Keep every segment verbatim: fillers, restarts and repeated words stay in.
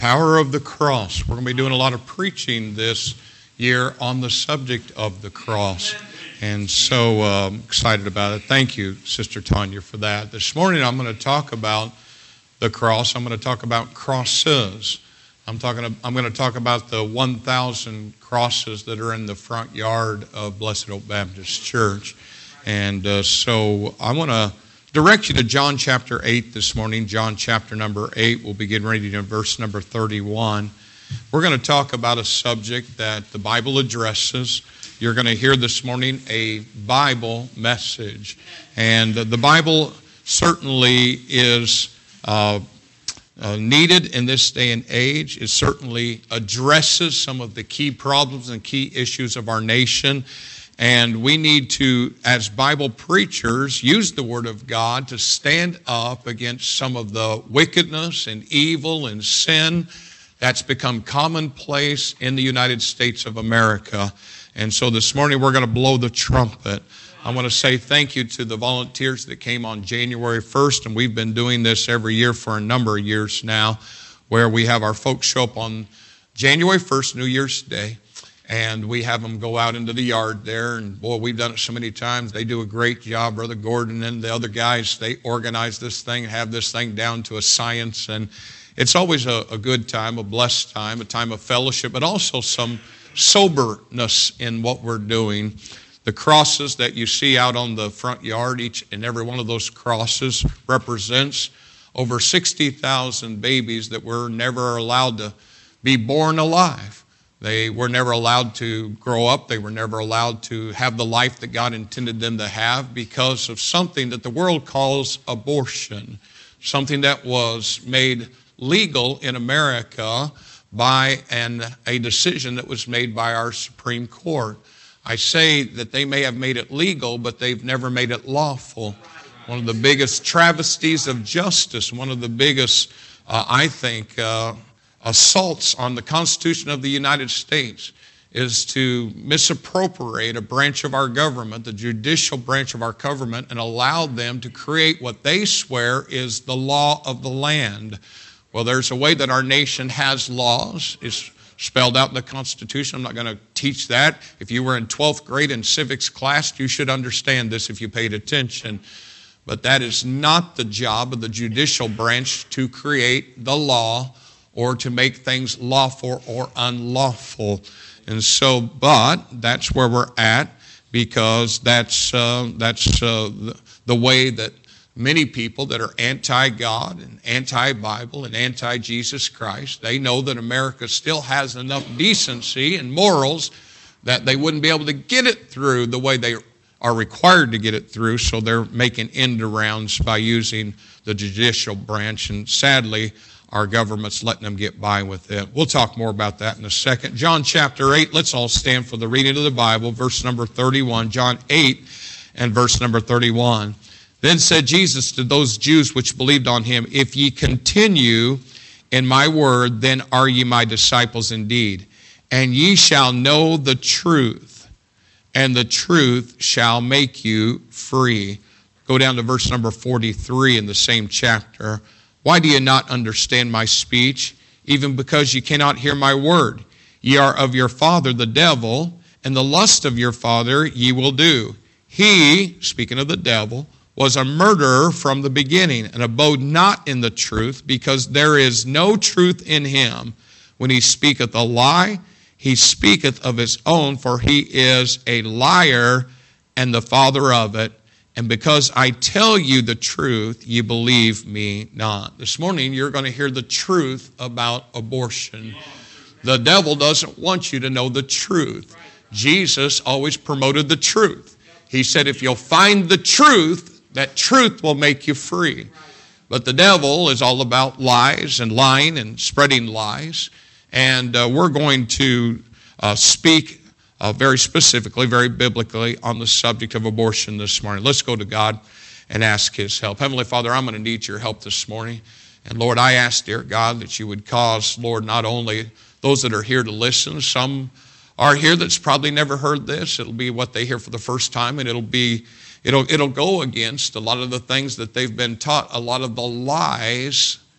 Power of the cross. We're going to be doing a lot of preaching this year on the subject of the cross. And so um, excited about it. Thank you, Sister Tanya, for that. This morning I'm going to talk about the cross. I'm going to talk about crosses. I'm talking. I'm going to talk about the one thousand crosses that are in the front yard of Blessed Hope Baptist Church. And uh, so I want to direct you to John chapter eight this morning. John chapter number eight. We'll begin reading in verse number thirty-one. We're going to talk about a subject that the Bible addresses. You're going to hear this morning a Bible message. And the Bible certainly is uh, uh, needed in this day and age. It certainly addresses some of the key problems and key issues of our nation. And we need to, as Bible preachers, use the Word of God to stand up against some of the wickedness and evil and sin that's become commonplace in the United States of America. And so this morning we're going to blow the trumpet. I want to say thank you to the volunteers that came on January first, and we've been doing this every year for a number of years now, where we have our folks show up on January first, New Year's Day. And we have them go out into the yard there. And boy, we've done it so many times. They do a great job. Brother Gordon and the other guys, they organize this thing, have this thing down to a science. And it's always a, a good time, a blessed time, a time of fellowship, but also some soberness in what we're doing. The crosses that you see out on the front yard, each and every one of those crosses represents over sixty thousand babies that were never allowed to be born alive. They were never allowed to grow up. They were never allowed to have the life that God intended them to have because of something that the world calls abortion, something that was made legal in America by an, a decision that was made by our Supreme Court. I say that they may have made it legal, but they've never made it lawful. One of the biggest travesties of justice, one of the biggest, uh, I think, uh, assaults on the Constitution of the United States is to misappropriate a branch of our government, the judicial branch of our government, and allow them to create what they swear is the law of the land. Well, there's a way that our nation has laws. It's spelled out in the Constitution. I'm not going to teach that. If you were in twelfth grade in civics class, you should understand this if you paid attention. But that is not the job of the judicial branch to create the law or to make things lawful or unlawful. And so, but that's where we're at because that's uh, that's uh, the, the way that many people that are anti-God and anti-Bible and anti-Jesus Christ, they know that America still has enough decency and morals that they wouldn't be able to get it through the way they are required to get it through, so they're making end arounds by using the judicial branch, and sadly, our government's letting them get by with it. We'll talk more about that in a second. John chapter eight, let's all stand for the reading of the Bible, verse number thirty-one. John eight and verse number thirty-one. Then said Jesus to those Jews which believed on him, if ye continue in my word, then are ye my disciples indeed. And ye shall know the truth, and the truth shall make you free. Go down to verse number forty-three in the same chapter. Why do ye not understand my speech, even because ye cannot hear my word? Ye are of your father the devil, and the lust of your father ye will do. He, speaking of the devil, was a murderer from the beginning, and abode not in the truth, because there is no truth in him. When he speaketh a lie, he speaketh of his own, for he is a liar and the father of it. And because I tell you the truth, you believe me not. This morning, you're going to hear the truth about abortion. The devil doesn't want you to know the truth. Jesus always promoted the truth. He said, if you'll find the truth, that truth will make you free. But the devil is all about lies and lying and spreading lies. And uh, we're going to uh, speak Uh, very specifically, very biblically on the subject of abortion this morning. Let's go to God and ask his help. Heavenly Father, I'm going to need your help this morning. And Lord, I ask, dear God, that you would cause, Lord, not only those that are here to listen, some are here that's probably never heard this. It'll be what they hear for the first time, and it'll be, it'll, it'll go against a lot of the things that they've been taught, a lot of the lies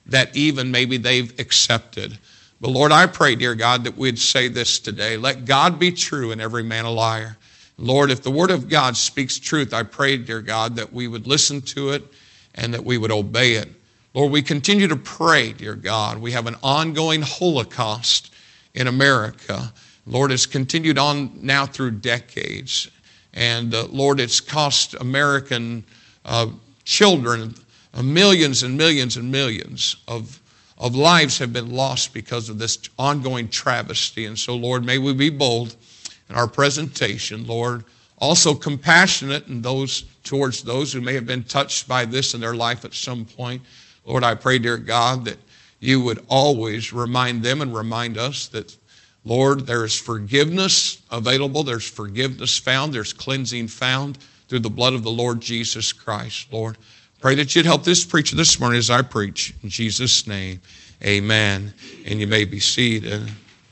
that even maybe they've accepted. But Lord, I pray, dear God, that we'd say this today. Let God be true and every man a liar. Lord, if the Word of God speaks truth, I pray, dear God, that we would listen to it and that we would obey it. Lord, we continue to pray, dear God. We have an ongoing Holocaust in America. Lord, it's continued on now through decades. And uh, Lord, it's cost American uh, children uh, millions and millions and millions of, of lives have been lost because of this ongoing travesty. And so, Lord, may we be bold in our presentation, Lord, also compassionate in those towards those who may have been touched by this in their life at some point. Lord, I pray, dear God, that you would always remind them and remind us that, Lord, there is forgiveness available. There's forgiveness found. There's cleansing found through the blood of the Lord Jesus Christ. Lord, pray that you'd help this preacher this morning as I preach. In Jesus' name, amen. And you may be seated.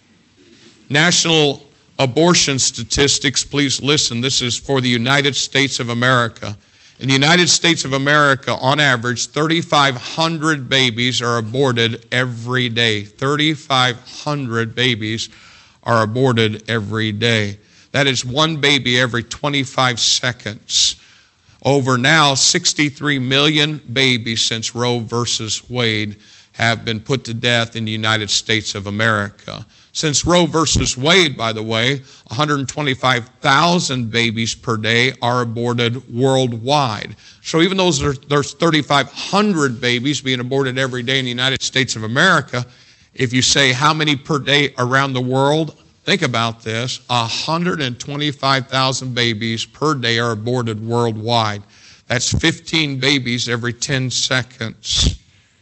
National abortion statistics, please listen. This is for the United States of America. In the United States of America, on average, thirty-five hundred babies are aborted every day. thirty-five hundred babies are aborted every day. That is one baby every twenty-five seconds. Over now, sixty-three million babies since Roe versus Wade have been put to death in the United States of America. Since Roe versus Wade, by the way, one hundred twenty-five thousand babies per day are aborted worldwide. So even though there's thirty-five hundred babies being aborted every day in the United States of America, if you say how many per day around the world, think about this, one hundred twenty-five thousand babies per day are aborted worldwide. That's fifteen babies every ten seconds.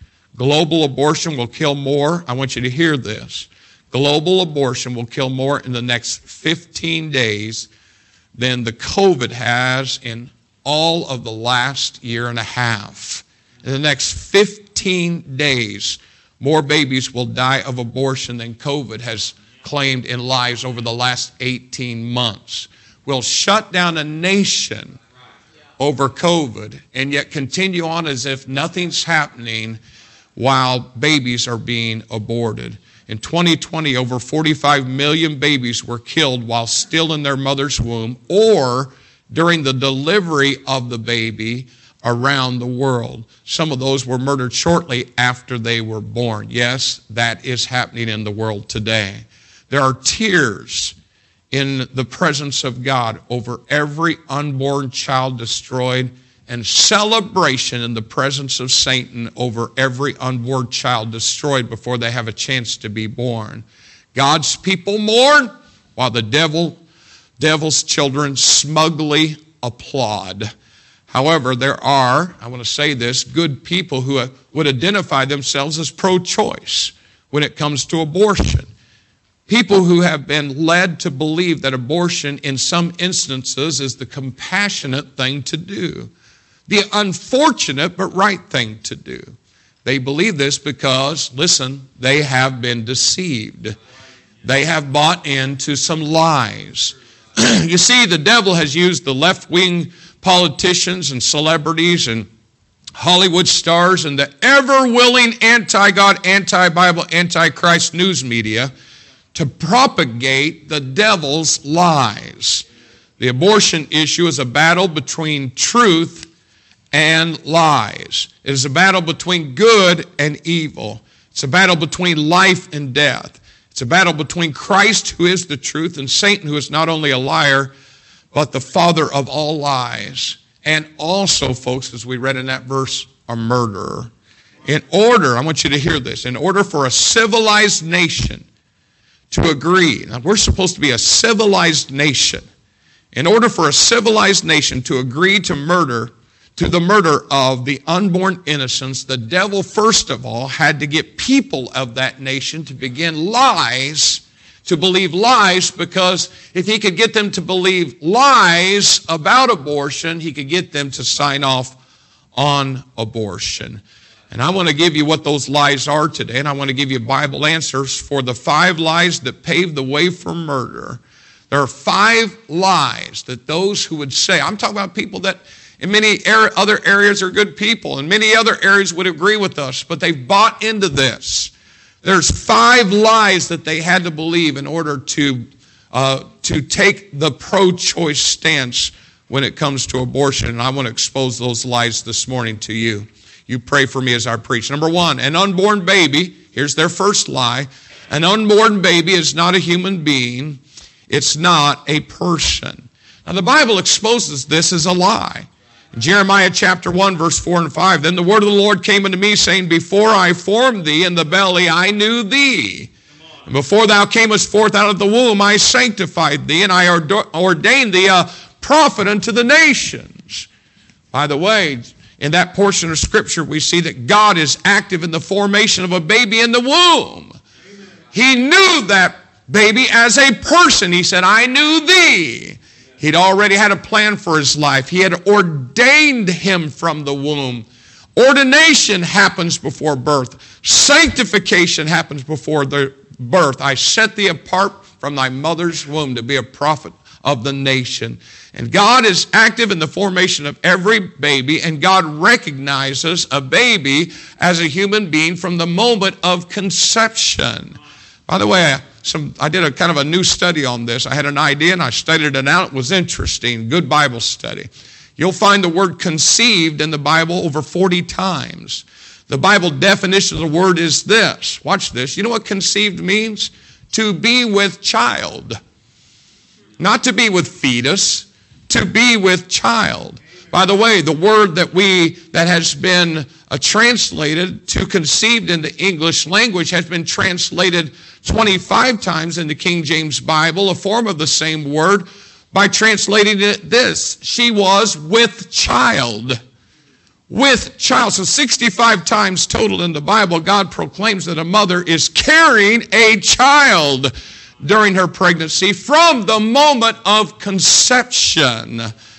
Global abortion will kill more. I want you to hear this. Global abortion will kill more in the next fifteen days than the COVID has in all of the last year and a half. In the next fifteen days, more babies will die of abortion than COVID has claimed in lives over the last eighteen months. We'll shut down a nation over COVID and yet continue on as if nothing's happening while babies are being aborted. In twenty twenty, over forty-five million babies were killed while still in their mother's womb or during the delivery of the baby around the world. Some of those were murdered shortly after they were born. Yes, that is happening in the world today. There are tears in the presence of God over every unborn child destroyed, and celebration in the presence of Satan over every unborn child destroyed before they have a chance to be born. God's people mourn while the devil, devil's children smugly applaud. However, there are, I want to say this, good people who would identify themselves as pro-choice when it comes to abortion. People who have been led to believe that abortion in some instances is the compassionate thing to do. The unfortunate but right thing to do. They believe this because, listen, they have been deceived. They have bought into some lies. You see, the devil has used the left-wing politicians and celebrities and Hollywood stars and the ever-willing anti-God, anti-Bible, anti-Christ news media to propagate the devil's lies. The abortion issue is a battle between truth and lies. It is a battle between good and evil. It's a battle between life and death. It's a battle between Christ, who is the truth, and Satan, who is not only a liar, but the father of all lies. And also, folks, as we read in that verse, a murderer. In order, I want you to hear this, in order for a civilized nation to agree, now we're supposed to be a civilized nation. In order for a civilized nation to agree to murder, to the murder of the unborn innocents, the devil, first of all, had to get people of that nation to begin lies, to believe lies, because if he could get them to believe lies about abortion, he could get them to sign off on abortion. And I want to give you what those lies are today, and I want to give you Bible answers for the five lies that paved the way for murder. There are five lies that those who would say, I'm talking about people that In many other areas are good people. In many other areas would agree with us, but they've bought into this. There's five lies that they had to believe in order to, uh, to take the pro-choice stance when it comes to abortion. And I want to expose those lies this morning to you. You pray for me as I preach. Number one, an unborn baby, here's their first lie. An unborn baby is not a human being. It's not a person. Now the Bible exposes this as a lie. In Jeremiah chapter one, verse four and five, then the word of the Lord came unto me, saying, before I formed thee in the belly, I knew thee. And before thou camest forth out of the womb, I sanctified thee, and I ordained thee a prophet unto the nations. By the way, in that portion of Scripture, we see that God is active in the formation of a baby in the womb. He knew that baby as a person. He said, I knew thee. He'd already had a plan for his life. He had ordained him from the womb. Ordination happens before birth. Sanctification happens before the birth. I set thee apart from thy mother's womb to be a prophet of the nation. And God is active in the formation of every baby, and God recognizes a baby as a human being from the moment of conception. By the way, some, I did a kind of a new study on this. I had an idea and I studied it out. It was interesting. Good Bible study. You'll find the word conceived in the Bible over forty times. The Bible definition of the word is this. Watch this. You know what conceived means? To be with child. Not to be with fetus, to be with child. By the way, the word that we that has been uh, translated to conceived in the English language has been translated twenty-five times in the King James Bible, a form of the same word, by translating it this: she was with child. With child. So sixty-five times total in the Bible, God proclaims that a mother is carrying a child during her pregnancy from the moment of conception.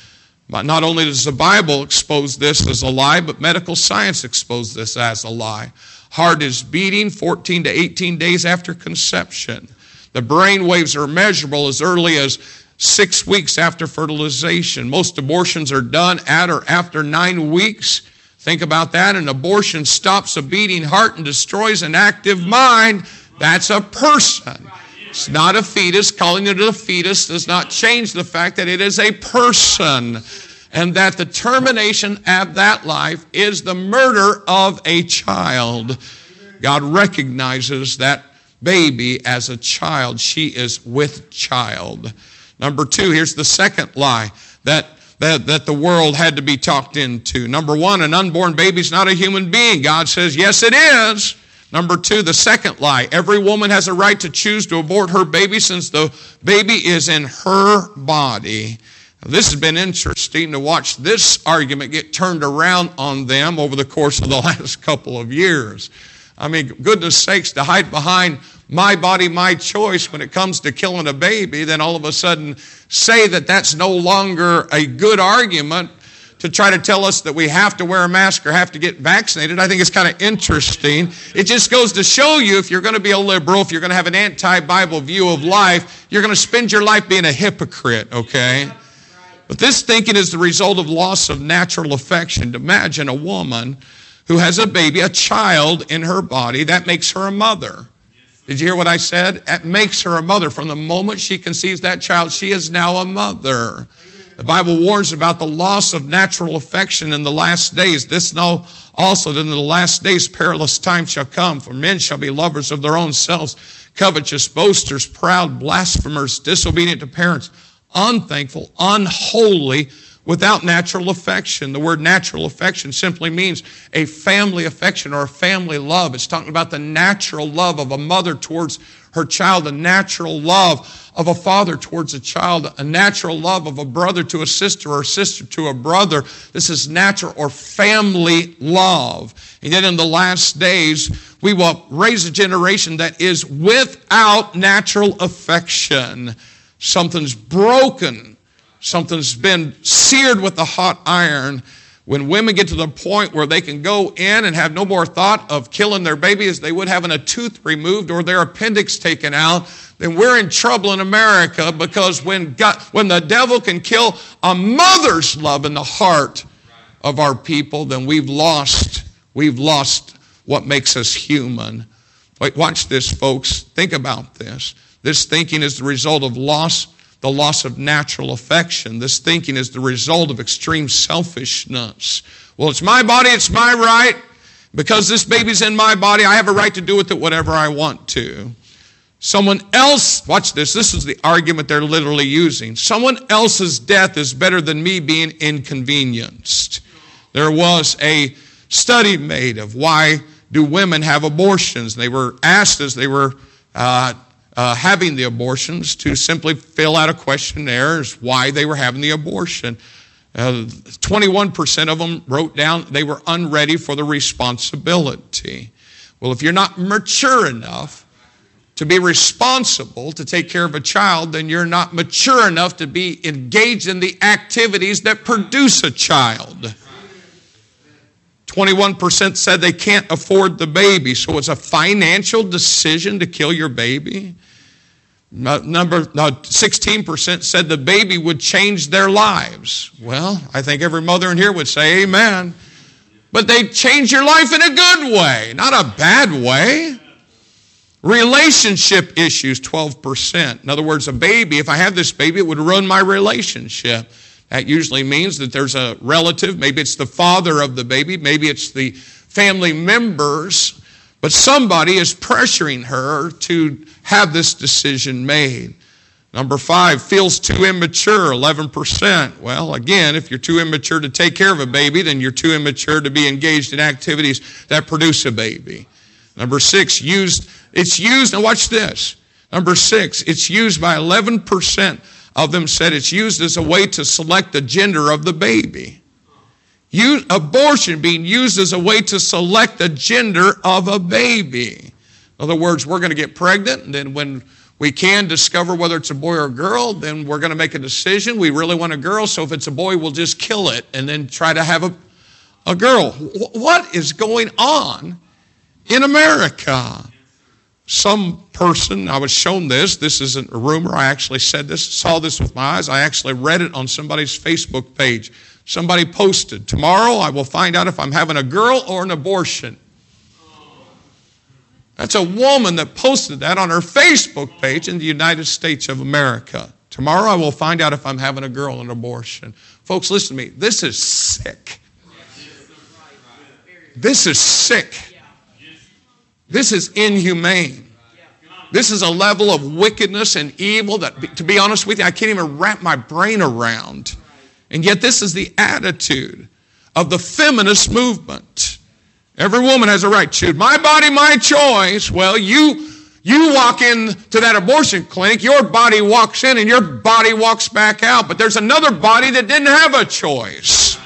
But not only does the Bible expose this as a lie, but medical science exposes this as a lie. Heart is beating fourteen to eighteen days after conception. The brain waves are measurable as early as six weeks after fertilization. Most abortions are done at or after nine weeks. Think about that. An abortion stops a beating heart and destroys an active mind. That's a person. It's not a fetus. Calling it a fetus does not change the fact that it is a person, and that the termination of that life is the murder of a child. God recognizes that baby as a child. She is with child. Number two, here's the second lie that, that, that the world had to be talked into. Number one, an unborn baby is not a human being. God says, yes, it is. Number two, the second lie. Every woman has a right to choose to abort her baby since the baby is in her body. Now, this has been interesting to watch this argument get turned around on them over the course of the last couple of years. I mean, goodness sakes, to hide behind my body, my choice when it comes to killing a baby, then all of a sudden say that that's no longer a good argument to try to tell us that we have to wear a mask or have to get vaccinated. I think it's kind of interesting. It just goes to show you, if you're going to be a liberal, if you're going to have an anti-Bible view of life, you're going to spend your life being a hypocrite, okay? But this thinking is the result of loss of natural affection. Imagine a woman who has a baby, a child in her body, that makes her a mother. Did you hear what I said? That makes her a mother. From the moment she conceives that child, she is now a mother. The Bible warns about the loss of natural affection in the last days. This know also that in the last days perilous times shall come, for men shall be lovers of their own selves, covetous, boasters, proud, blasphemers, disobedient to parents, unthankful, unholy, without natural affection. The word natural affection simply means a family affection or a family love. It's talking about the natural love of a mother towards her child, a natural love of a father towards a child, a natural love of a brother to a sister or a sister to a brother. This is natural or family love. And yet in the last days, we will raise a generation that is without natural affection. Something's broken. Something's been seared with a hot iron. When women get to the point where they can go in and have no more thought of killing their baby as they would having a tooth removed or their appendix taken out, then we're in trouble in America, because when God, when the devil can kill a mother's love in the heart, of our people, then we've lost, we've lost what makes us human. Wait, watch this, folks. Think about this. This thinking is the result of loss, the loss of natural affection. This thinking is the result of extreme selfishness. Well, it's my body, it's my right. Because this baby's in my body, I have a right to do with it whatever I want to. Someone else, watch this, this is the argument they're literally using. Someone else's death is better than me being inconvenienced. There was a study made of why do women have abortions. They were asked as they were uh, uh, having the abortions to simply fill out a questionnaire as why they were having the abortion. Uh, twenty-one percent of them wrote down they were unready for the responsibility. Well, if you're not mature enough to be responsible to take care of a child, then you're not mature enough to be engaged in the activities that produce a child. twenty-one percent said they can't afford the baby, so it's a financial decision to kill your baby. Number no, sixteen percent said the baby would change their lives. Well, I think every mother in here would say amen. But they change your life in a good way, not a bad way. Relationship issues, twelve percent. In other words, a baby, if I have this baby, it would ruin my relationship. That usually means that there's a relative, maybe it's the father of the baby, maybe it's the family members, but somebody is pressuring her to have this decision made. Number five, feels too immature, eleven percent. Well, again, if you're too immature to take care of a baby, then you're too immature to be engaged in activities that produce a baby. Number six, used, it's used, now watch this. Number six, it's used by eleven percent of them said it's used as a way to select the gender of the baby. Use, abortion being used as a way to select the gender of a baby. In other words, we're going to get pregnant, and then when we can discover whether it's a boy or a girl, then we're going to make a decision. We really want a girl, so if it's a boy, we'll just kill it and then try to have a, a girl. What is going on in America? Some person, I was shown this, this isn't a rumor, I actually said this, saw this with my eyes, I actually read it on somebody's Facebook page. Somebody posted, tomorrow I will find out if I'm having a girl or an abortion. That's a woman that posted that on her Facebook page in the United States of America. Tomorrow I will find out if I'm having a girl or an abortion. Folks, listen to me, this is sick. This is sick. This is inhumane. This is a level of wickedness and evil that, to be honest with you, I can't even wrap my brain around. And yet this is the attitude of the feminist movement. Every woman has a right to choose. My body, my choice. Well, you, you walk into that abortion clinic, your body walks in and your body walks back out. But there's another body that didn't have a choice.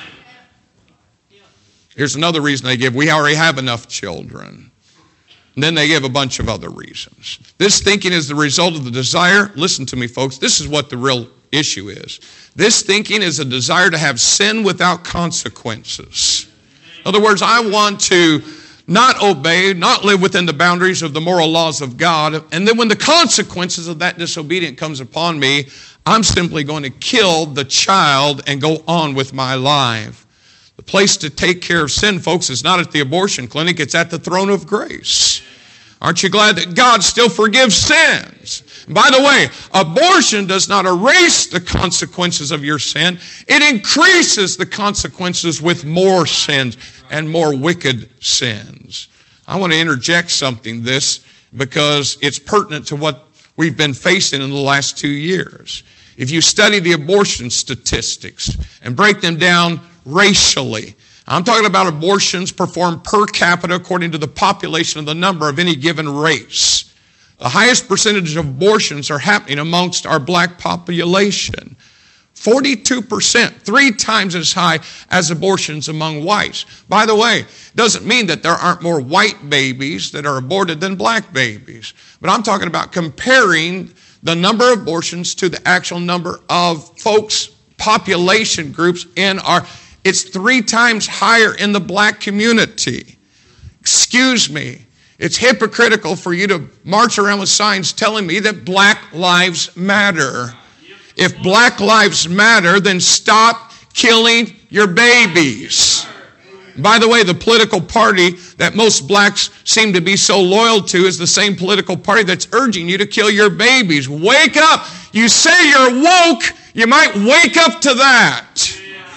Here's another reason they give. We already have enough children. And then they give a bunch of other reasons. This thinking is the result of the desire. Listen to me, folks. This is what the real issue is. This thinking is a desire to have sin without consequences. In other words, I want to not obey, not live within the boundaries of the moral laws of God. And then when the consequences of that disobedience comes upon me, I'm simply going to kill the child and go on with my life. The place to take care of sin, folks, is not at the abortion clinic. It's at the throne of grace. Aren't you glad that God still forgives sins? And by the way, abortion does not erase the consequences of your sin. It increases the consequences with more sins and more wicked sins. I want to interject something this because it's pertinent to what we've been facing in the last two years. If you study the abortion statistics and break them down racially, I'm talking about abortions performed per capita according to the population of the number of any given race. The highest percentage of abortions are happening amongst our black population. forty-two percent, three times as high as abortions among whites. By the way, it doesn't mean that there aren't more white babies that are aborted than black babies. But I'm talking about comparing the number of abortions to the actual number of folks, population groups in our... It's three times higher in the black community. Excuse me. It's hypocritical for you to march around with signs telling me that black lives matter. If black lives matter, then stop killing your babies. By the way, the political party that most blacks seem to be so loyal to is the same political party that's urging you to kill your babies. Wake up. You say you're woke, you might wake up to that.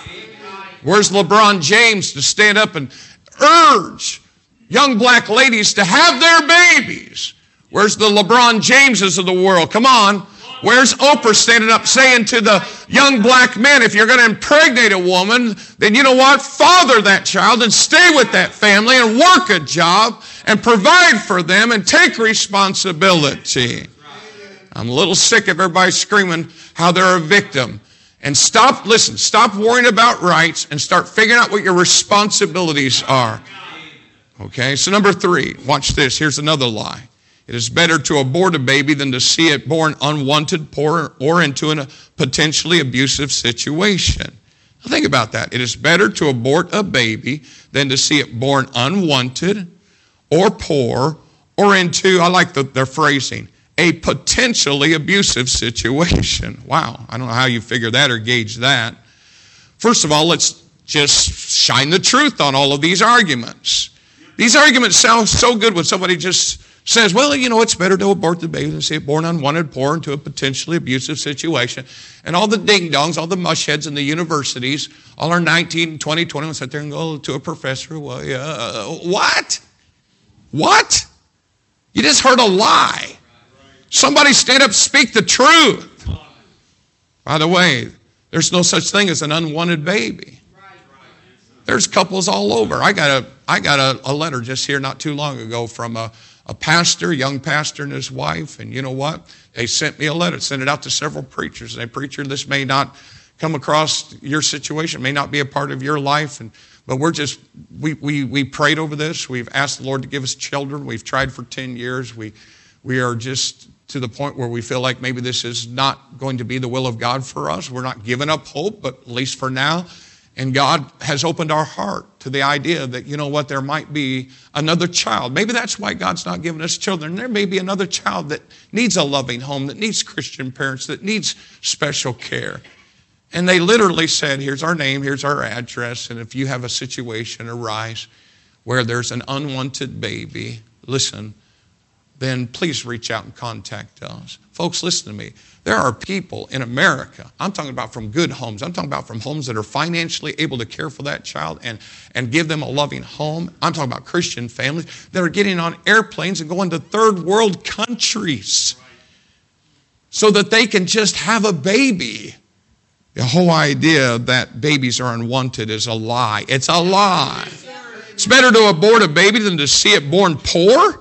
Where's LeBron James to stand up and urge young black ladies to have their babies? Where's the LeBron Jameses of the world? Come on. Where's Oprah standing up saying to the young black men, if you're going to impregnate a woman, then you know what? Father that child and stay with that family and work a job and provide for them and take responsibility. I'm a little sick of everybody screaming how they're a victim. And stop, listen, stop worrying about rights and start figuring out what your responsibilities are. Okay, so number three, watch this. Here's another lie. It is better to abort a baby than to see it born unwanted, poor, or into a potentially abusive situation. Now think about that. It is better to abort a baby than to see it born unwanted or poor or into, I like the, their phrasing, a potentially abusive situation. Wow, I don't know how you figure that or gauge that. First of all, let's just shine the truth on all of these arguments. These arguments sound so good when somebody just says, well, you know, it's better to abort the baby than see it born unwanted, poor, into a potentially abusive situation. And all the ding-dongs, all the mushheads in the universities, all our nineteen, twenty, twenty-one sit there and go to a professor. Well, yeah, uh, what? What? You just heard a lie. Somebody stand up, speak the truth. By the way, there's no such thing as an unwanted baby. There's couples all over. I got a, I got a, a letter just here not too long ago from a, a pastor, young pastor and his wife. And you know what? They sent me a letter, sent it out to several preachers. And they, preacher, this may not come across your situation, may not be a part of your life. And but we're just, we, we, we prayed over this. We've asked the Lord to give us children. We've tried for ten years. We, we are just to the point where we feel like maybe this is not going to be the will of God for us. We're not giving up hope, but at least for now. And God has opened our heart to the idea that, you know what, there might be another child. Maybe that's why God's not giving us children. There may be another child that needs a loving home, that needs Christian parents, that needs special care. And they literally said, here's our name, here's our address, and if you have a situation arise where there's an unwanted baby, listen, then please reach out and contact us. Folks, listen to me. There are people in America, I'm talking about from good homes, I'm talking about from homes that are financially able to care for that child and, and give them a loving home. I'm talking about Christian families that are getting on airplanes and going to third world countries so that they can just have a baby. The whole idea that babies are unwanted is a lie. It's a lie. It's better to abort a baby than to see it born poor.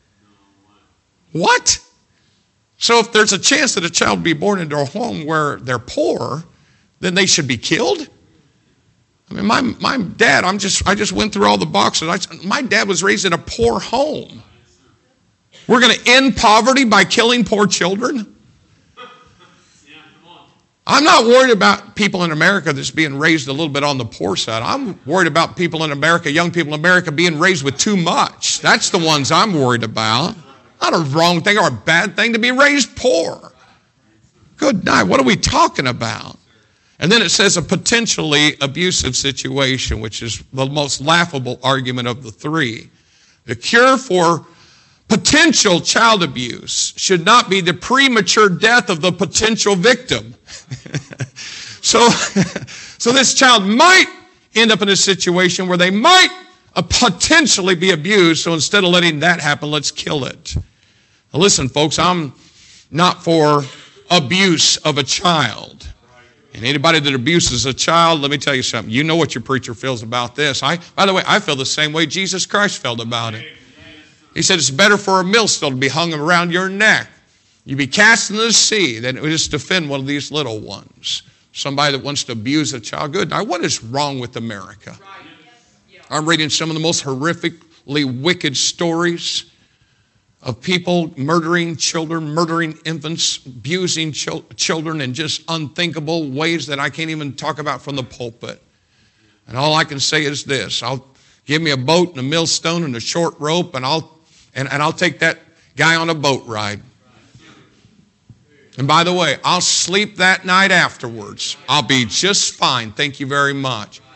What? So if there's a chance that a child be born into a home where they're poor, then they should be killed? I mean, my my dad, I'm just I just went through all the boxes. I, my dad was raised in a poor home. We're going to end poverty by killing poor children? I'm not worried about people in America that's being raised a little bit on the poor side. I'm worried about people in America, young people in America being raised with too much. That's the ones I'm worried about. Not a wrong thing or a bad thing to be raised poor. Good night. What are we talking about? And then it says a potentially abusive situation, which is the most laughable argument of the three. The cure for potential child abuse should not be the premature death of the potential victim. so, so this child might end up in a situation where they might uh, potentially be abused. So instead of letting that happen, let's kill it. Now listen, folks, I'm not for abuse of a child. And anybody that abuses a child, let me tell you something. You know what your preacher feels about this. I, by the way, I feel the same way Jesus Christ felt about it. He said it's better for a millstone to be hung around your neck. You be cast into the sea than just defend one of these little ones. Somebody that wants to abuse a child. Good. Now, what is wrong with America? I'm reading some of the most horrifically wicked stories of people murdering children, murdering infants, abusing chil- children in just unthinkable ways that I can't even talk about from the pulpit. And all I can say is this. I'll give me a boat and a millstone and a short rope, and I'll and, and I'll take that guy on a boat ride. And by the way, I'll sleep that night afterwards. I'll be just fine. Thank you very much.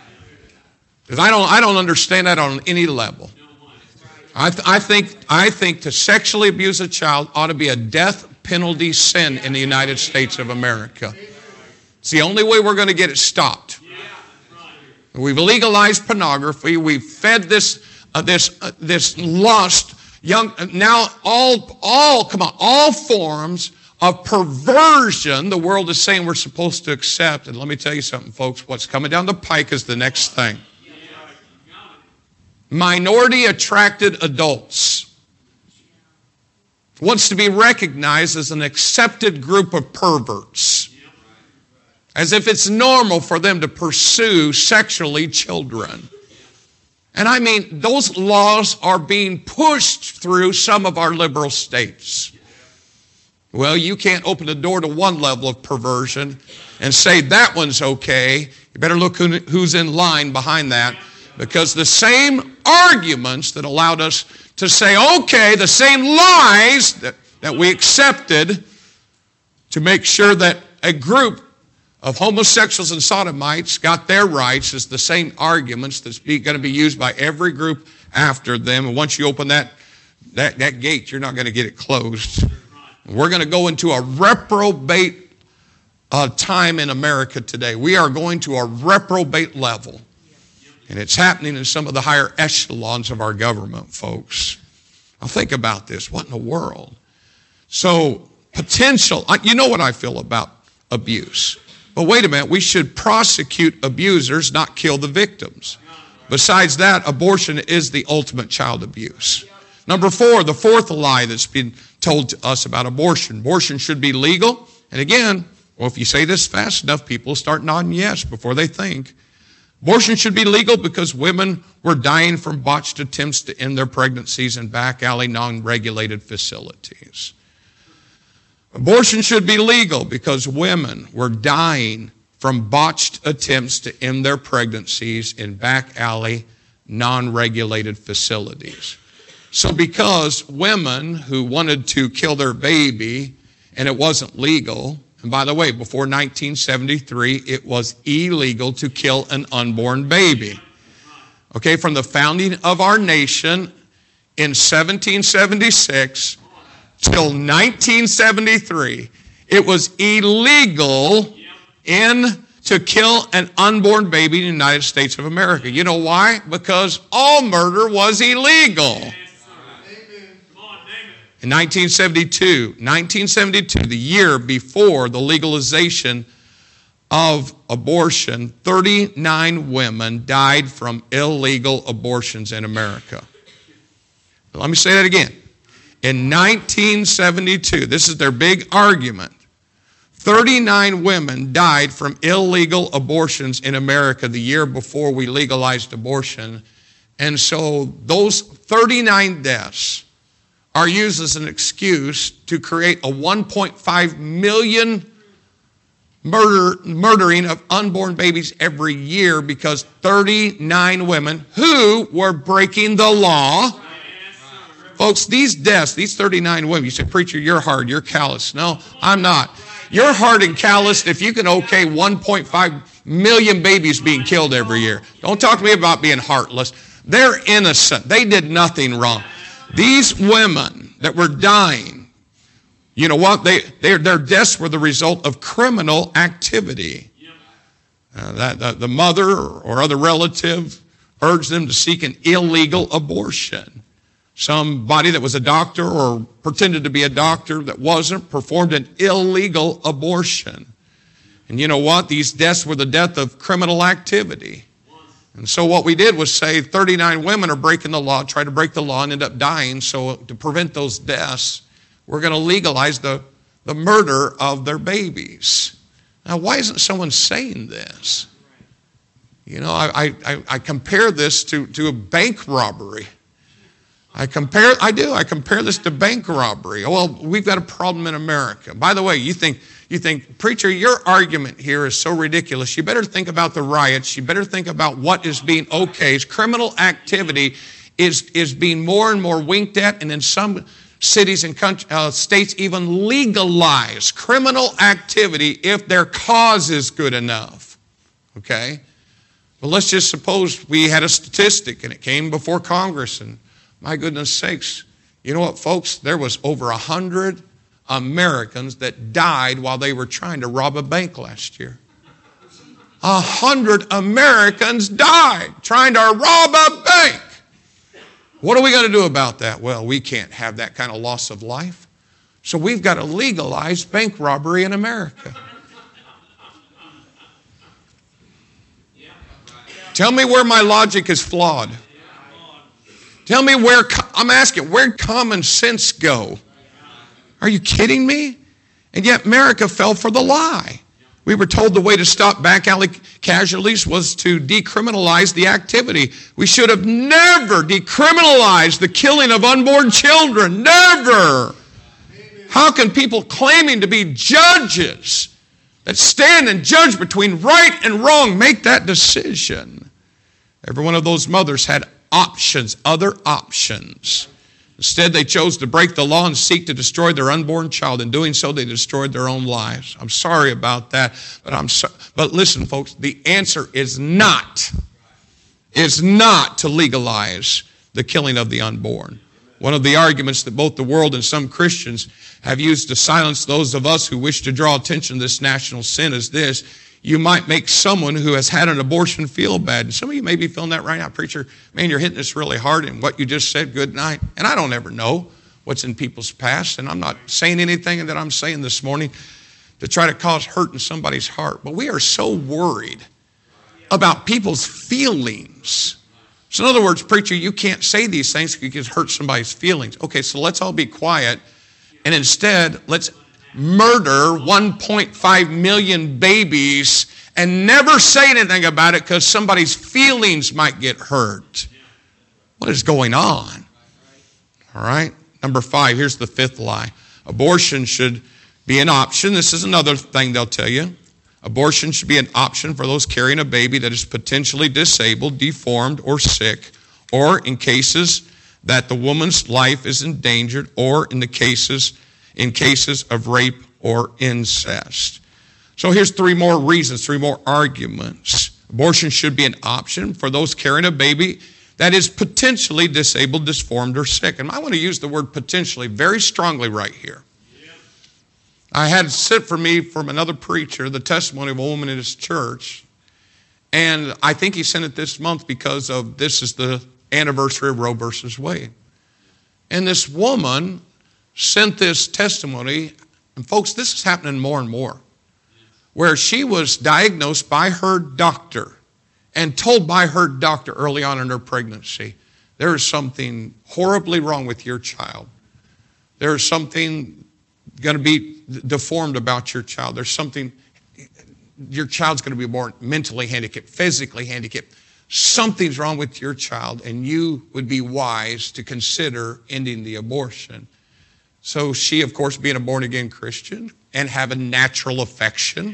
Because I don't, I don't understand that on any level. I, th- I think, I think to sexually abuse a child ought to be a death penalty sin in the United States of America. It's the only way we're going to get it stopped. We've legalized pornography. We've fed this, uh, this, uh, this lust. Young now, all, all come on, all forms of perversion. The world is saying we're supposed to accept. And let me tell you something, folks. What's coming down the pike is the next thing. Minority attracted adults wants to be recognized as an accepted group of perverts, as if it's normal for them to pursue sexually children. And I mean, those laws are being pushed through some of our liberal states. Well, you can't open the door to one level of perversion and say that one's okay. You better look who, who's in line behind that. Because the same arguments that allowed us to say, okay, the same lies that, that we accepted to make sure that a group of homosexuals and sodomites got their rights is the same arguments that's be, going to be used by every group after them. And once you open that, that, that gate, you're not going to get it closed. We're going to go into a reprobate uh, time in America today. We are going to a reprobate level. And it's happening in some of the higher echelons of our government, folks. Now think about this. What in the world? So potential, you know what I feel about abuse. But wait a minute, we should prosecute abusers, not kill the victims. Besides that, abortion is the ultimate child abuse. Number four, the fourth lie that's been told to us about abortion. Abortion should be legal. And again, well, if you say this fast enough, people start nodding yes before they think. Abortion should be legal because women were dying from botched attempts to end their pregnancies in back alley, non-regulated facilities. Abortion should be legal because women were dying from botched attempts to end their pregnancies in back alley, non-regulated facilities. So because women who wanted to kill their baby and it wasn't legal, and by the way, before nineteen seventy-three, it was illegal to kill an unborn baby. Okay, from the founding of our nation in seventeen seventy-six till nineteen seventy-three, it was illegal in to kill an unborn baby in the United States of America. You know why? Because all murder was illegal. In nineteen seventy-two, nineteen seventy-two, the year before the legalization of abortion, thirty-nine women died from illegal abortions in America. Let me say that again. In nineteen seventy-two, this is their big argument, thirty-nine women died from illegal abortions in America the year before we legalized abortion. And so those thirty-nine deaths are used as an excuse to create a one point five million murder, murdering of unborn babies every year because thirty-nine women who were breaking the law. Folks, these deaths, these thirty-nine women, you say, preacher, you're hard, you're callous. No, I'm not. You're hard and calloused if you can okay one point five million babies being killed every year. Don't talk to me about being heartless. They're innocent. They did nothing wrong. These women that were dying, you know what? They, they, their deaths were the result of criminal activity. Uh, that, that the mother or other relative urged them to seek an illegal abortion. Somebody that was a doctor or pretended to be a doctor that wasn't performed an illegal abortion. And you know what? These deaths were the death of criminal activity. And so what we did was say thirty-nine women are breaking the law, try to break the law and end up dying. So to prevent those deaths, we're going to legalize the, the murder of their babies. Now, why isn't someone saying this? You know, I, I, I compare this to, to a bank robbery. I compare, I do, I compare this to bank robbery. Well, we've got a problem in America. By the way, you think, you think, preacher, your argument here is so ridiculous. You better think about the riots. You better think about what is being okayed. Criminal activity is, is being more and more winked at, and in some cities and country, uh, states even legalize criminal activity if their cause is good enough. Okay? Well, let's just suppose we had a statistic and it came before Congress, and my goodness sakes, you know what, folks? There was over a hundred Americans that died while they were trying to rob a bank last year. A hundred Americans died trying to rob a bank. What are we going to do about that? Well, we can't have that kind of loss of life. So we've got to legalize bank robbery in America. Tell me where my logic is flawed. Tell me where, I'm asking, where'd common sense go? Are you kidding me? And yet America fell for the lie. We were told the way to stop back alley casualties was to decriminalize the activity. We should have never decriminalized the killing of unborn children. Never. How can people claiming to be judges that stand and judge between right and wrong make that decision? Every one of those mothers had options, other options. Instead, they chose to break the law and seek to destroy their unborn child. In doing so, they destroyed their own lives. I'm sorry about that, but I'm so, but listen, folks, the answer is not, is not to legalize the killing of the unborn. One of the arguments that both the world and some Christians have used to silence those of us who wish to draw attention to this national sin is this: you might make someone who has had an abortion feel bad. And some of you may be feeling that right now. Preacher, man, you're hitting this really hard in what you just said, good night. And I don't ever know what's in people's past. And I'm not saying anything that I'm saying this morning to try to cause hurt in somebody's heart. But we are so worried about people's feelings. So in other words, preacher, you can't say these things because you can hurt somebody's feelings. Okay, so let's all be quiet. And instead, let's murder one point five million babies and never say anything about it because somebody's feelings might get hurt. What is going on? All right. Number five, here's the fifth lie. Abortion should be an option. This is another thing they'll tell you. Abortion should be an option for those carrying a baby that is potentially disabled, deformed, or sick, or in cases that the woman's life is endangered, or in the cases in cases of rape or incest. So here's three more reasons, three more arguments. Abortion should be an option for those carrying a baby that is potentially disabled, disformed, or sick. And I want to use the word potentially very strongly right here. I had sit for me from another preacher, the testimony of a woman in his church. And I think he sent it this month because of this is the anniversary of Roe versus Wade. And this woman sent this testimony, and folks, this is happening more and more, where she was diagnosed by her doctor and told by her doctor early on in her pregnancy, there is something horribly wrong with your child. There is something going to be deformed about your child. There's something, your child's going to be born mentally handicapped, physically handicapped. Something's wrong with your child, and you would be wise to consider ending the abortion. So she, of course, being a born-again Christian and having natural affection,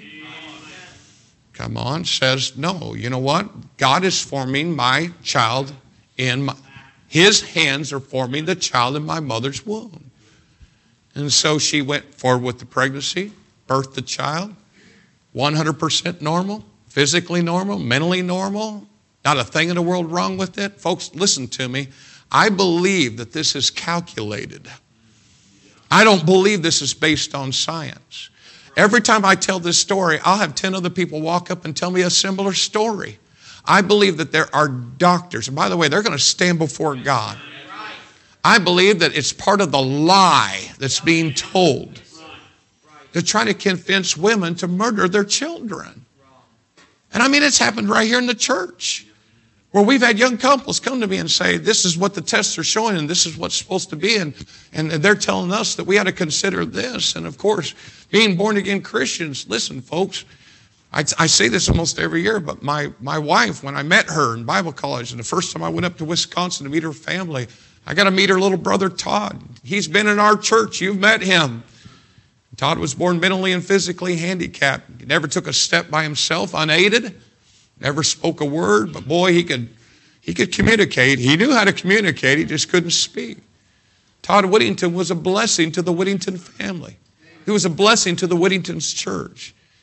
come on, says, no, you know what? God is forming my child in my, his hands are forming the child in my mother's womb. And so she went forward with the pregnancy, birthed the child, one hundred percent normal, physically normal, mentally normal, not a thing in the world wrong with it. Folks, listen to me. I believe that this is calculated. I don't believe this is based on science. Every time I tell this story, I'll have ten other people walk up and tell me a similar story. I believe that there are doctors, and by the way, they're going to stand before God. I believe that it's part of the lie that's being told to try to convince women to murder their children. And I mean, it's happened right here in the church, where we've had young couples come to me and say, this is what the tests are showing and this is what's supposed to be. And, and they're telling us that we ought to consider this. And of course, being born again Christians, listen, folks, I, I say this almost every year, but my, my wife, when I met her in Bible college, and the first time I went up to Wisconsin to meet her family, I got to meet her little brother, Todd. He's been in our church. You've met him. Todd was born mentally and physically handicapped. He never took a step by himself, unaided. Never spoke a word, but boy, he could he could communicate. He knew how to communicate. He just couldn't speak. Todd Whittington was a blessing to the Whittington family. He was a blessing to the Whittington's church.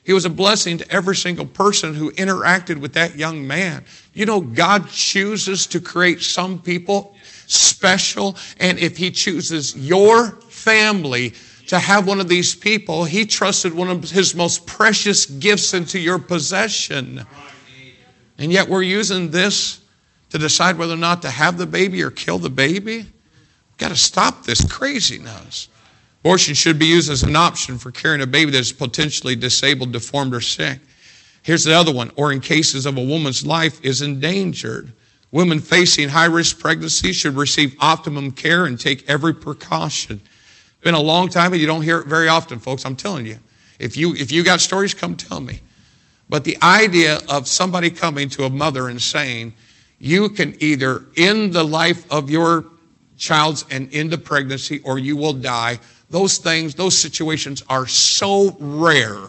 He was a blessing to every single person who interacted with that young man. You know, God chooses to create some people special, and if He chooses your family to have one of these people, He trusted one of His most precious gifts into your possession. And yet we're using this to decide whether or not to have the baby or kill the baby. We've got to stop this craziness. Abortion should be used as an option for carrying a baby that is potentially disabled, deformed, or sick. Here's the other one. Or in cases of a woman's life is endangered. Women facing high-risk pregnancy should receive optimum care and take every precaution. It's been a long time, but you don't hear it very often, folks. I'm telling you. If you, if you got stories, come tell me. But the idea of somebody coming to a mother and saying, you can either end the life of your child's and end the pregnancy, or you will die. Those things, those situations are so rare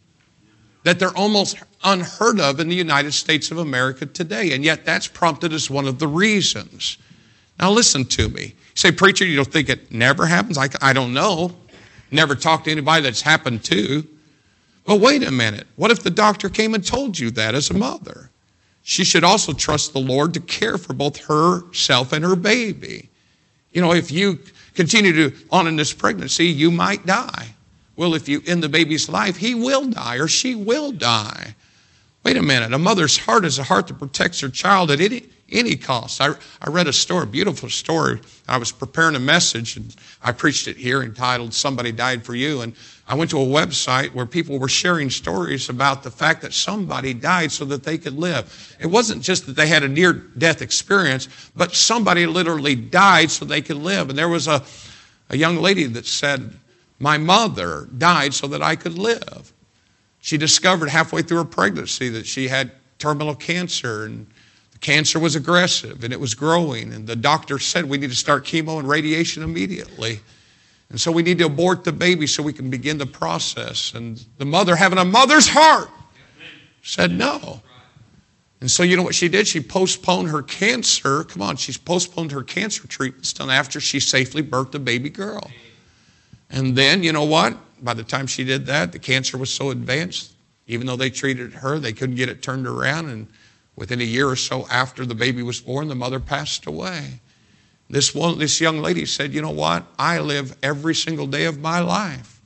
that they're almost unheard of in the United States of America today. And yet that's prompted as one of the reasons. Now listen to me. You say, preacher, you don't think it never happens? I, I don't know. Never talked to anybody that's happened to. But wait a minute. What if the doctor came and told you that as a mother? She should also trust the Lord to care for both herself and her baby. You know, if you continue to on in this pregnancy, you might die. Well, if you end the baby's life, he will die or she will die. Wait a minute. A mother's heart is a heart that protects her child at any, any cost. I, I read a story, a beautiful story. I was preparing a message, and I preached it here entitled, Somebody Died for You. And I went to a website where people were sharing stories about the fact that somebody died so that they could live. It wasn't just that they had a near-death experience, but somebody literally died so they could live. And there was a, a young lady that said, my mother died so that I could live. She discovered halfway through her pregnancy that she had terminal cancer, and the cancer was aggressive and it was growing. And the doctor said we need to start chemo and radiation immediately. And so we need to abort the baby so we can begin the process. And the mother, having a mother's heart, said no. And so you know what she did? She postponed her cancer. Come on, she's postponed her cancer treatments until after she safely birthed a baby girl. And then, you know what? By the time she did that, the cancer was so advanced, even though they treated her, they couldn't get it turned around. And within a year or so after the baby was born, the mother passed away. This one, this young lady said, you know what? I live every single day of my life.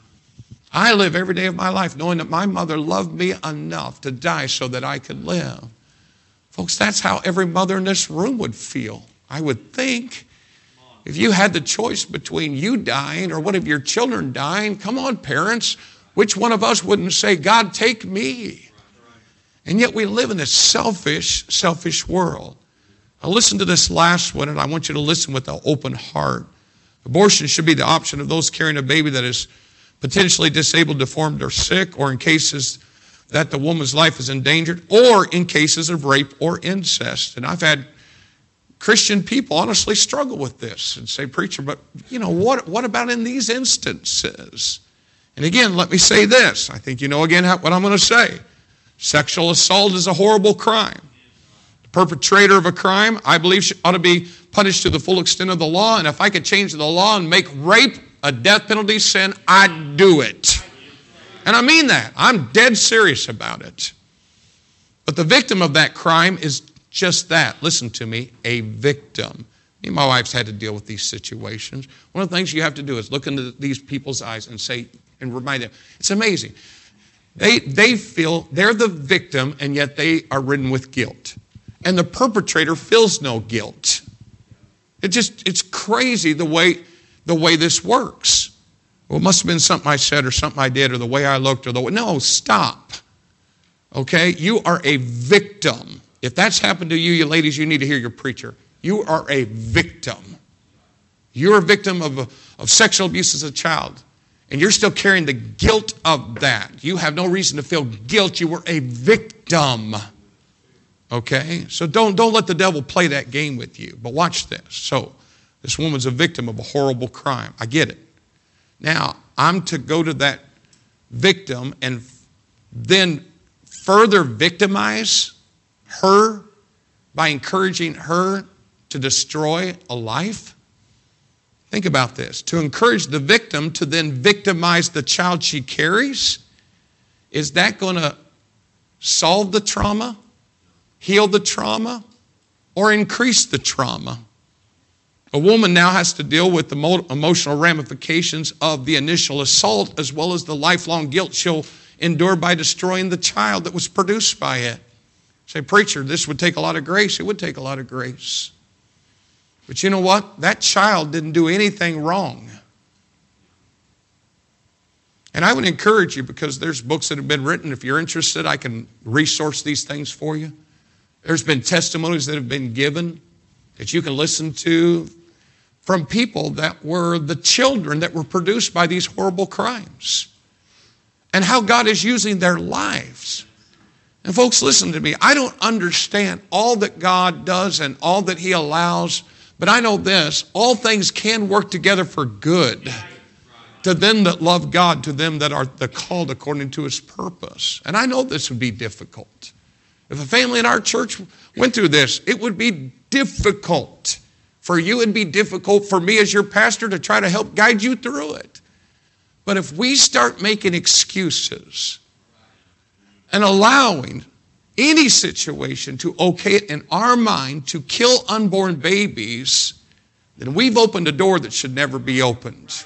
I live every day of my life knowing that my mother loved me enough to die so that I could live. Folks, that's how every mother in this room would feel, I would think. If you had the choice between you dying or one of your children dying, come on, parents, which one of us wouldn't say, God, take me? And yet we live in this selfish, selfish world. Now listen to this last one, and I want you to listen with an open heart. Abortion should be the option of those carrying a baby that is potentially disabled, deformed, or sick, or in cases that the woman's life is endangered, or in cases of rape or incest. And I've had Christian people honestly struggle with this and say, preacher, but you know, what, what about in these instances? And again, let me say this. I think you know again what I'm going to say. Sexual assault is a horrible crime. The perpetrator of a crime, I believe, ought to be punished to the full extent of the law. And if I could change the law and make rape a death penalty sin, I'd do it. And I mean that. I'm dead serious about it. But the victim of that crime is just that. Listen to me, a victim. Me and my wife's had to deal with these situations. One of the things you have to do is look into these people's eyes and say, and remind them, it's amazing. They, they feel they're the victim, and yet they are ridden with guilt. And the perpetrator feels no guilt. It just, it's crazy the way, the way this works. Well, it must have been something I said or something I did or the way I looked or the way, no, stop. Okay? You are a victim. If that's happened to you, you ladies, you need to hear your preacher. You are a victim. You're a victim of, of sexual abuse as a child. And you're still carrying the guilt of that. You have no reason to feel guilt. You were a victim. Okay? So don't, don't let the devil play that game with you. But watch this. So this woman's a victim of a horrible crime. I get it. Now, I'm to go to that victim and then further victimize her by encouraging her to destroy a life? Think about this. To encourage the victim to then victimize the child she carries? is that going to solve the trauma, heal the trauma, or increase the trauma? A woman now has to deal with the emotional ramifications of the initial assault as well as the lifelong guilt she'll endure by destroying the child that was produced by it. Say, preacher, this would take a lot of grace. It would take a lot of grace. But you know what? That child didn't do anything wrong. And I would encourage you, because there's books that have been written. If you're interested, I can resource these things for you. There's been testimonies that have been given that you can listen to from people that were the children that were produced by these horrible crimes, and how God is using their lives. And folks, listen to me. I don't understand all that God does and all that He allows, but I know this: all things can work together for good to them that love God, to them that are the called according to His purpose. And I know this would be difficult. If a family in our church went through this, it would be difficult. For you, it'd be difficult for me as your pastor to try to help guide you through it. But if we start making excuses and allowing any situation to okay it in our mind to kill unborn babies, then we've opened a door that should never be opened.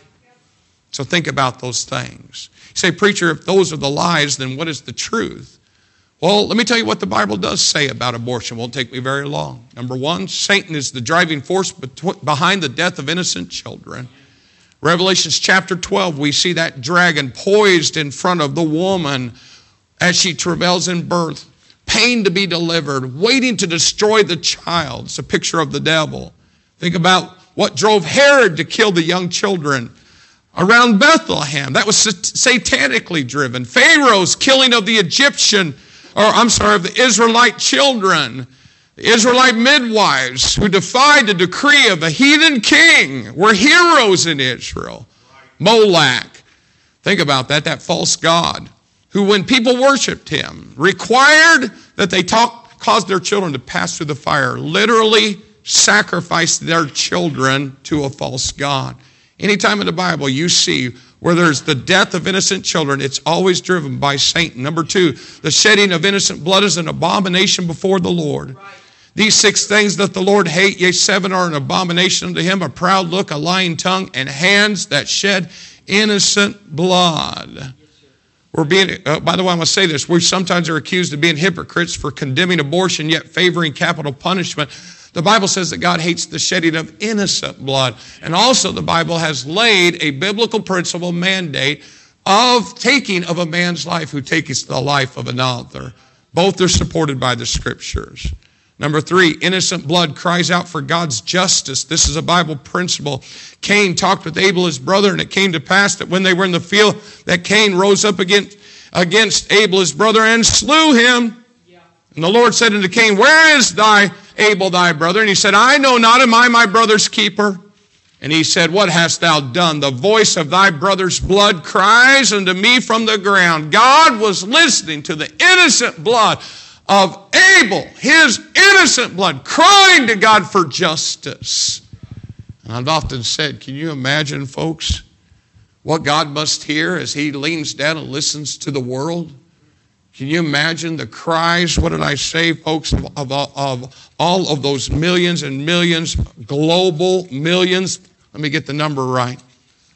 So think about those things. You say, preacher, if those are the lies, then what is the truth? Well, let me tell you what the Bible does say about abortion. It won't take me very long. Number one, Satan is the driving force behind the death of innocent children. Revelations chapter twelve, we see that dragon poised in front of the woman as she travails in birth, pain to be delivered, waiting to destroy the child. It's a picture of the devil. Think about what drove Herod to kill the young children around Bethlehem. That was satanically driven. Pharaoh's killing of the Egyptian or I'm sorry, of the Israelite children, the Israelite midwives who defied the decree of a heathen king were heroes in Israel. Moloch, think about that, that false god, who when people worshiped him, required that they talk, cause their children to pass through the fire, literally sacrificed their children to a false god. Anytime in the Bible you see where there's the death of innocent children, it's always driven by Satan. Number two, the shedding of innocent blood is an abomination before the Lord. Right. These six things that the Lord hate, yea, seven are an abomination unto him: a proud look, a lying tongue, and hands that shed innocent blood. Yes, We're being, uh, by the way, I must say this, we sometimes are accused of being hypocrites for condemning abortion yet favoring capital punishment. The Bible says that God hates the shedding of innocent blood. And also the Bible has laid a biblical principle mandate of taking of a man's life who takes the life of another. Both are supported by the Scriptures. Number three, innocent blood cries out for God's justice. This is a Bible principle. Cain talked with Abel, his brother, and it came to pass that when they were in the field, that Cain rose up against, against Abel, his brother, and slew him. Yeah. And the Lord said unto Cain, where is thy Abel thy brother? And he said, I know not, am I my brother's keeper? And he said, what hast thou done? The voice of thy brother's blood cries unto me from the ground. God was listening to the innocent blood of Abel, his innocent blood, crying to God for justice. And I've often said, can you imagine, folks, what God must hear as he leans down and listens to the world? Can you imagine the cries, what did I say, folks, of, of, of all of those millions and millions, global millions? Let me get the number right. one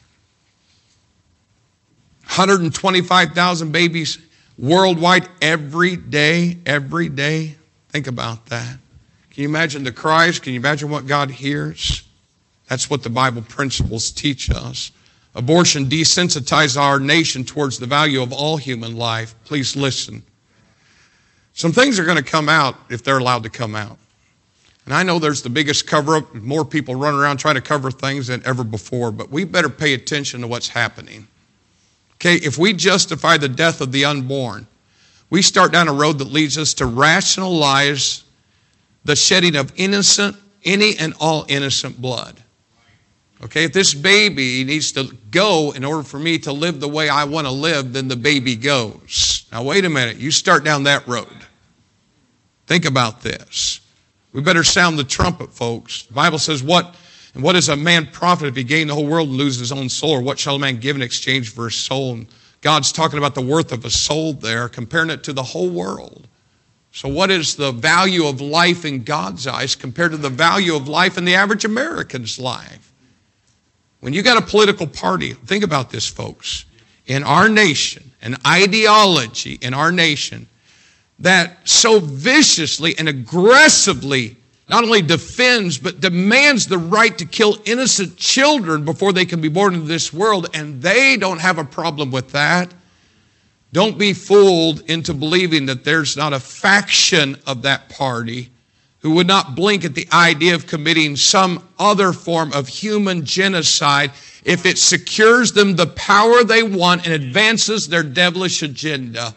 hundred twenty-five thousand babies worldwide every day, every day. Think about that. Can you imagine the cries? Can you imagine what God hears? That's what the Bible principles teach us. Abortion desensitizes our nation towards the value of all human life. Please listen. Some things are going to come out if they're allowed to come out. And I know there's the biggest cover-up, more people running around trying to cover things than ever before, but we better pay attention to what's happening. Okay, if we justify the death of the unborn, we start down a road that leads us to rationalize the shedding of innocent, any and all innocent blood. Okay, if this baby needs to go in order for me to live the way I want to live, then the baby goes. Now, wait a minute. You start down that road. Think about this. We better sound the trumpet, folks. The Bible says, what, and what is a man profit if he gain the whole world and lose his own soul? Or what shall a man give in exchange for his soul? And God's talking about the worth of a soul there, comparing it to the whole world. So what is the value of life in God's eyes compared to the value of life in the average American's life? When you got a political party, think about this, folks. In our nation, an ideology in our nation that so viciously and aggressively not only defends but demands the right to kill innocent children before they can be born into this world, and they don't have a problem with that. Don't be fooled into believing that there's not a faction of that party who would not blink at the idea of committing some other form of human genocide if it secures them the power they want and advances their devilish agenda.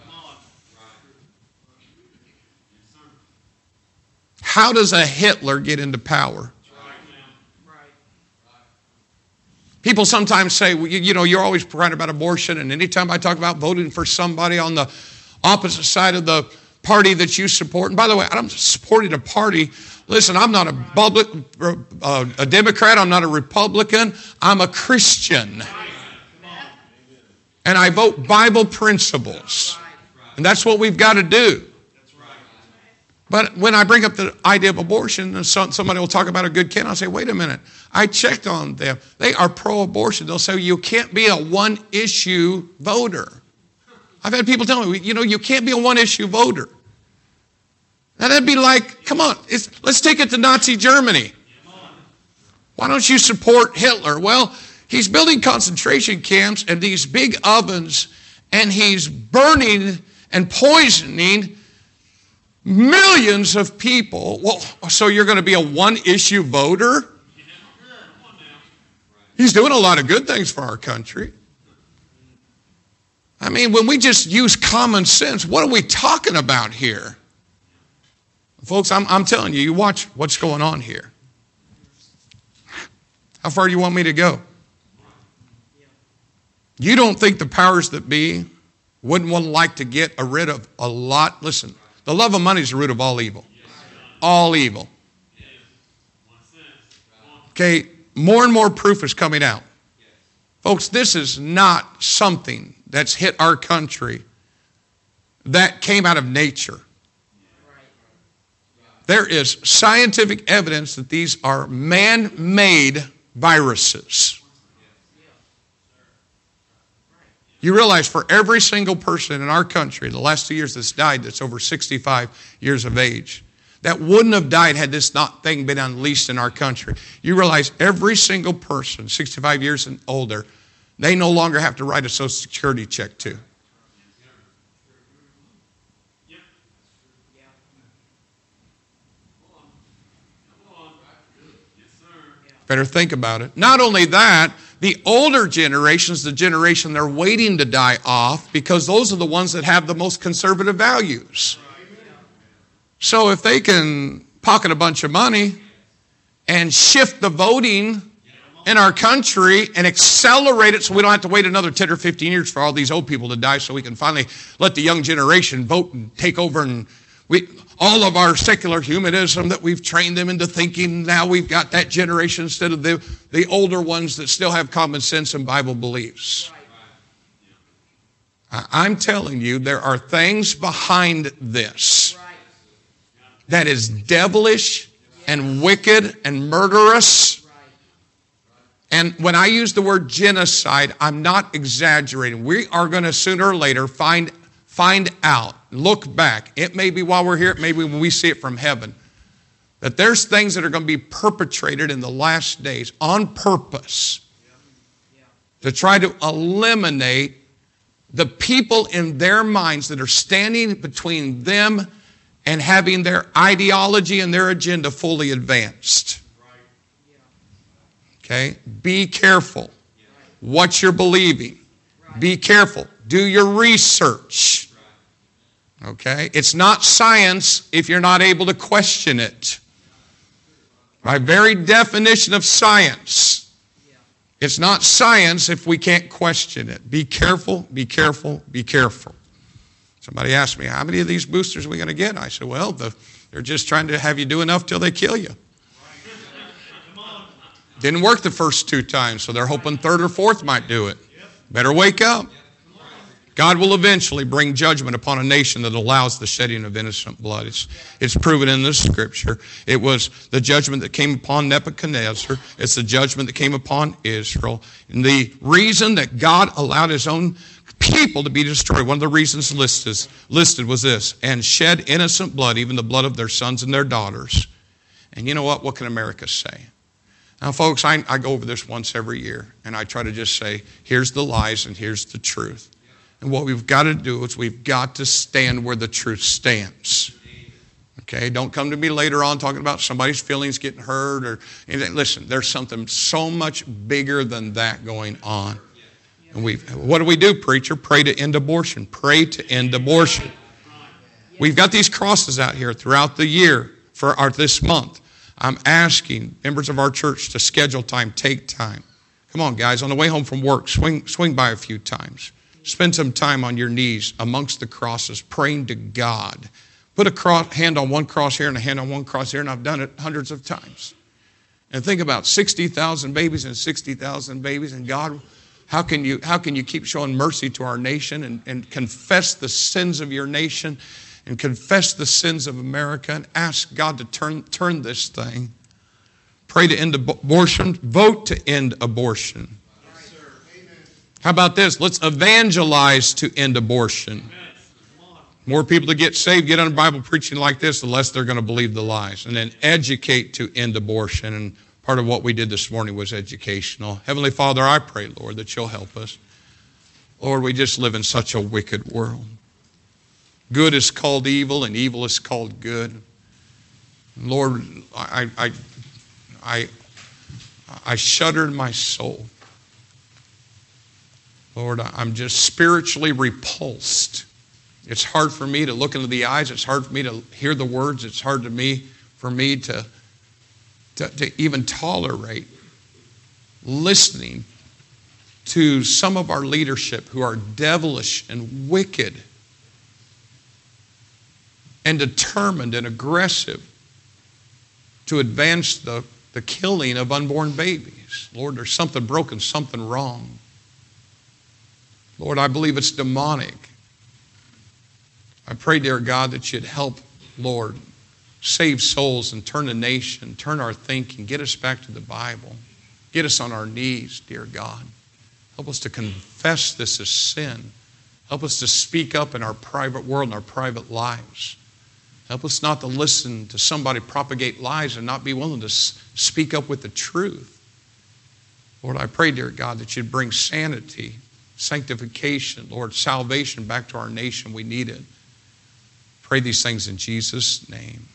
How does a Hitler get into power? People sometimes say, well, you, you know, you're always crying about abortion, and anytime I talk about voting for somebody on the opposite side of the party that you support, and by the way, I'm supporting a party. Listen, I'm not a, public, uh, a Democrat, I'm not a Republican, I'm a Christian. And I vote Bible principles. And that's what we've got to do. But when I bring up the idea of abortion, and somebody will talk about a good candidate, I'll say, wait a minute, I checked on them. They are pro-abortion. They'll say, you can't be a one-issue voter. I've had people tell me, you know, you can't be a one-issue voter. Now that'd be like, come on, it's, let's take it to Nazi Germany. Why don't you support Hitler? Well, he's building concentration camps and these big ovens, and he's burning and poisoning millions of people. Well, so you're going to be a one-issue voter? He's doing a lot of good things for our country. I mean, when we just use common sense, what are we talking about here? Folks, I'm, I'm telling you, you watch what's going on here. How far do you want me to go? You don't think the powers that be wouldn't want to like to get rid of a lot? Listen, the love of money is the root of all evil. All evil. Okay, more and more proof is coming out. Folks, this is not something that's hit our country that came out of nature. There is scientific evidence that these are man-made viruses. You realize for every single person in our country in the last two years that's died that's over sixty-five years of age, that wouldn't have died had this not thing been unleashed in our country. You realize every single person, sixty-five years and older, they no longer have to write a Social Security check to. Better think about it. Not only that, the older generations, the generation they're waiting to die off, because those are the ones that have the most conservative values. So if they can pocket a bunch of money and shift the voting in our country and accelerate it so we don't have to wait another ten or fifteen years for all these old people to die so we can finally let the young generation vote and take over, and we, all of our secular humanism that we've trained them into thinking, now we've got that generation instead of the, the older ones that still have common sense and Bible beliefs. I'm telling you, there are things behind this that is devilish and wicked and murderous. And when I use the word genocide, I'm not exaggerating. We are going to sooner or later find, find out, look back. It may be while we're here, it may be when we see it from heaven, that there's things that are going to be perpetrated in the last days on purpose to try to eliminate the people in their minds that are standing between them and having their ideology and their agenda fully advanced. Okay? Be careful what you're believing. Be careful. Do your research. Okay? It's not science if you're not able to question it. By very definition of science, it's not science if we can't question it. Be careful, be careful, be careful. Somebody asked me, how many of these boosters are we going to get? I said, well, the, they're just trying to have you do enough till they kill you. Didn't work the first two times, so they're hoping third or fourth might do it. Better wake up. God will eventually bring judgment upon a nation that allows the shedding of innocent blood. It's, it's proven in the Scripture. It was the judgment that came upon Nebuchadnezzar. It's the judgment that came upon Israel. And the reason that God allowed his own people to be destroyed, one of the reasons listed, listed was this, and shed innocent blood, even the blood of their sons and their daughters. And you know what? What can America say? Now, folks, I, I go over this once every year, and I try to just say, here's the lies and here's the truth. And what we've got to do is we've got to stand where the truth stands. Okay? Don't come to me later on talking about somebody's feelings getting hurt. Or anything. Listen, there's something so much bigger than that going on. And we, what do we do, preacher? Pray to end abortion. Pray to end abortion. We've got these crosses out here throughout the year for our, this month. I'm asking members of our church to schedule time, take time. Come on, guys, on the way home from work, swing, swing by a few times. Spend some time on your knees amongst the crosses, praying to God. Put a cross, hand on one cross here and a hand on one cross here, and I've done it hundreds of times. And think about sixty thousand babies and sixty thousand babies, and God, how can you, how can you keep showing mercy to our nation and, and confess the sins of your nation and confess the sins of America and ask God to turn, turn this thing? Pray to end abortion. Vote to end abortion. How about this? Let's evangelize to end abortion. More people to get saved, get on Bible preaching like this, the less they're going to believe the lies. And then educate to end abortion. And part of what we did this morning was educational. Heavenly Father, I pray, Lord, that you'll help us. Lord, we just live in such a wicked world. Good is called evil and evil is called good. Lord, I, I, I, I shudder in my soul. Lord, I'm just spiritually repulsed. It's hard for me to look into the eyes. It's hard for me to hear the words. It's hard to me for me to, to, to even tolerate listening to some of our leadership who are devilish and wicked and determined and aggressive to advance the, the killing of unborn babies. Lord, there's something broken, something wrong. Lord, I believe it's demonic. I pray, dear God, that you'd help, Lord, save souls and turn the nation, turn our thinking, get us back to the Bible. Get us on our knees, dear God. Help us to confess this as sin. Help us to speak up in our private world and our private lives. Help us not to listen to somebody propagate lies and not be willing to speak up with the truth. Lord, I pray, dear God, that you'd bring sanity, sanctification, Lord, salvation back to our nation. We need it. Pray these things in Jesus' name.